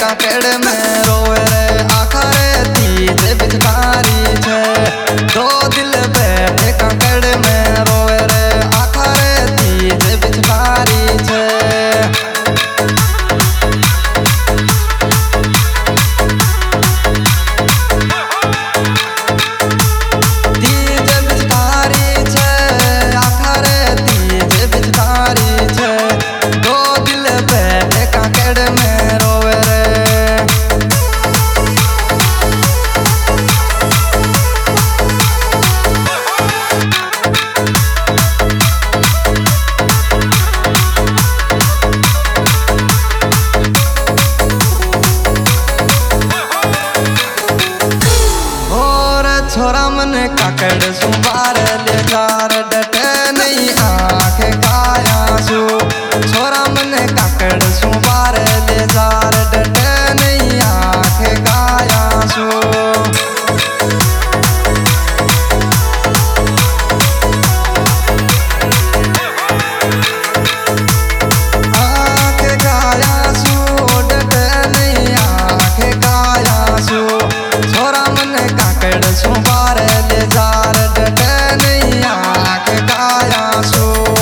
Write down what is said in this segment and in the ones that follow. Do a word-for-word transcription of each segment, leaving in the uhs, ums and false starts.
काकड़ में रोवे रे आखरे तीज बिचकारी छे। दो दिल बैठे काकड़ में रोवे रे आखरे तीज बिचकारी छे। छोरा मने काकड़ सुबार ले जार डटे नहीं आँख काया सु। छोरा मने काकड़ सुबार ले जार डटे नहीं आँख काया सु। आँख काया सु डटे नहीं आँख काया सु। छोरा मने काकड़ सुबार ले जार डटे नहीं आँख काया सु।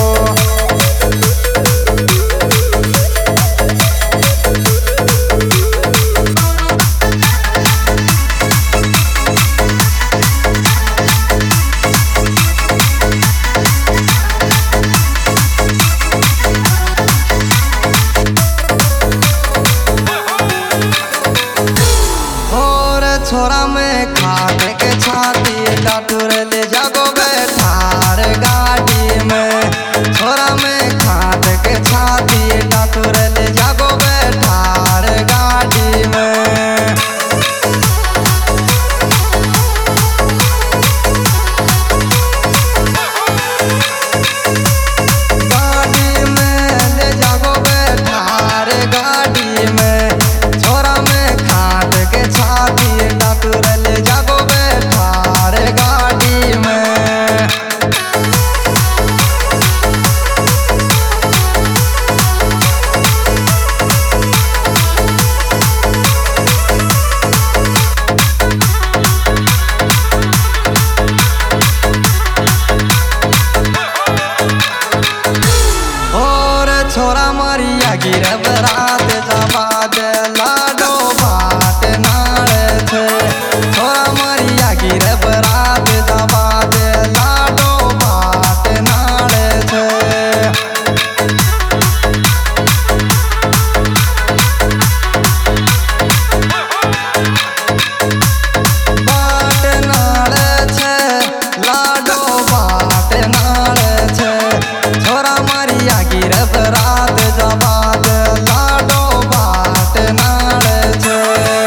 छोरा में खाद के छाती डाटूर ले जागो बैठार गाड़ी में। छोरा में खाद के छाती डाटूर ले जागो बैठार गाड़ी में। गाड़ी में ले जागो बैठार गाड़ी में। छोरा में खाद के छाती ले जागो बैठार गाड़ी में। और छोरा मारिया गिर बरात जबाद लाडो बात नाड़ छे। छोरा मारिया गिर बरात जबाद लाडो बात नाड़ छे। बाट नाड़ छे लाडो बाट नाड़ छे। छोरा मारिया गिर बरात जबाद लाडो बाट नाड़ छे।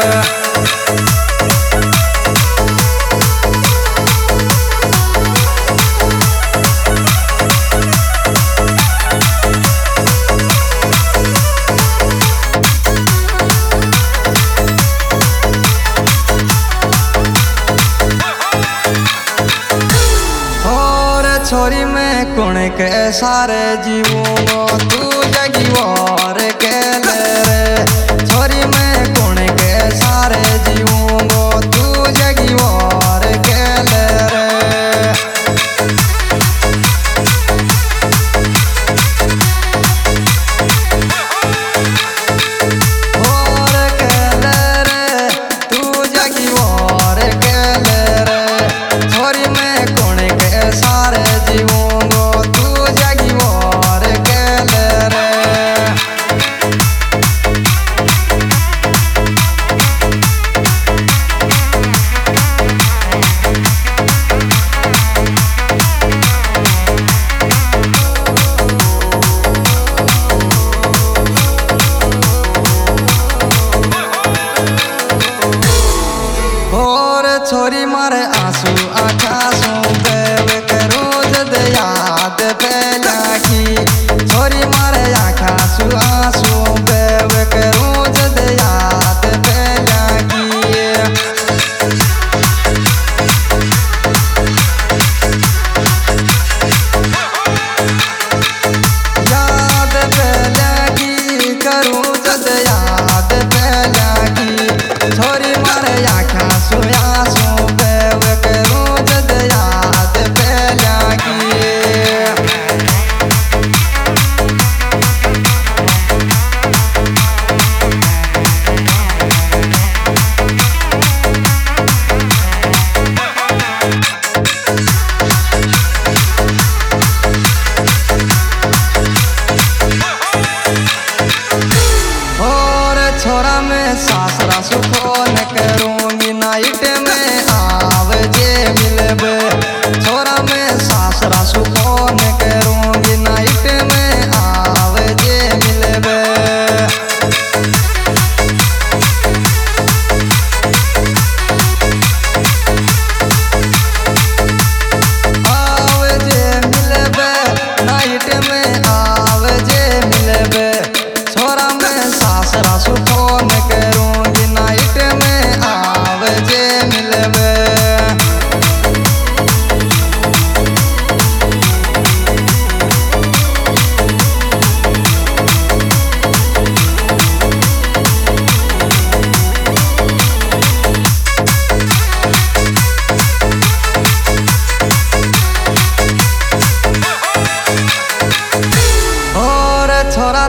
छोरी में कुण के सारे जीवो तू जगी और के ले रे। छोरी में कुण के सारे जीवो तू जगी और के ले रे। और के ले रे तू जगी और के ले रे। छोरी में कुण के सारे जीवो तू जगी और के ले रे।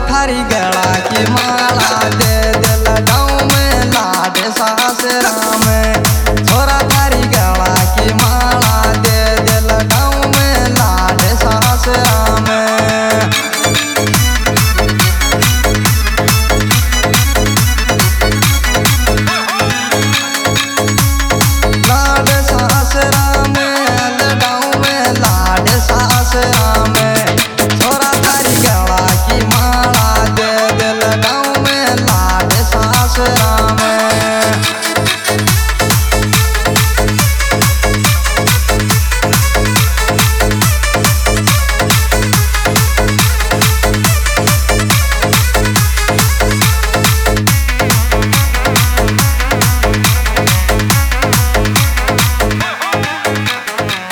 खारी गड़ा की माँ